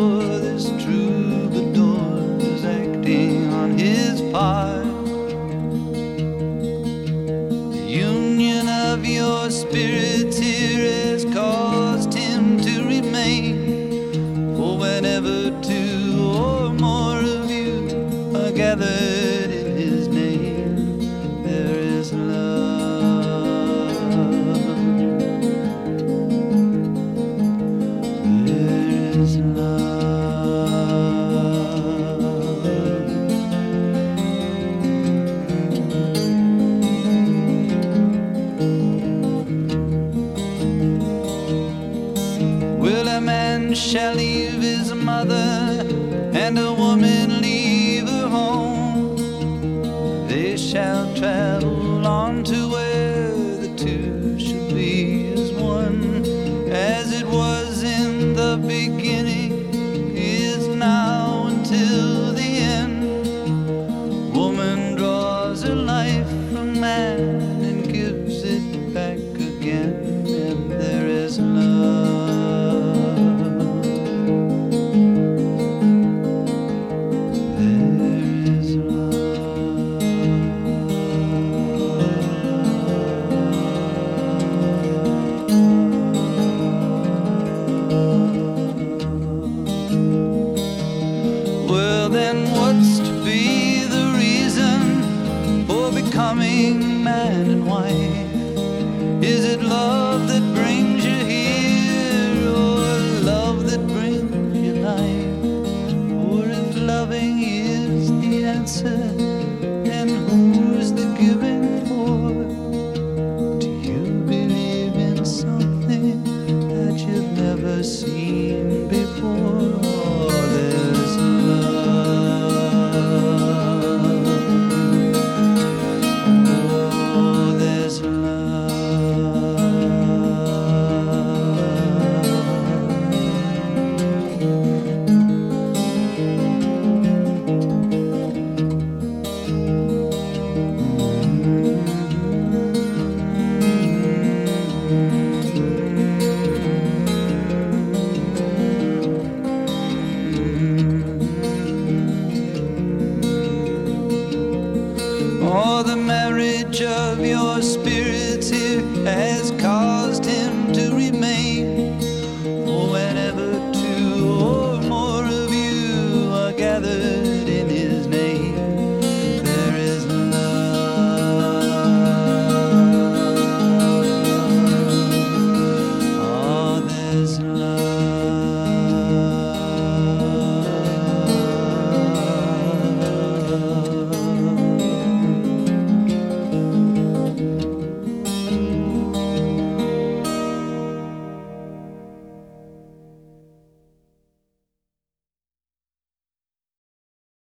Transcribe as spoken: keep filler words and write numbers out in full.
for this troubadour is acting on his part. The union of your spirits here has caused him to remain. For whenever two or more of you are gathered in his name, there is love. There is love. Will a man shall leave his mother, and a woman leave her home? They shall travel on to where the two shall be as one. As it was in the beginning, is now until the end. Woman draws her life from man and gives it back again, and there is love. Well, then what's to be the reason for becoming man and wife? Is it love that brings you here, or love that brings you life? Or if loving is the answer, then who's the giving for? Do you believe in something that you've never seen before? Oh, there's Oh, there's Oh, the marriage of your spirits here has caused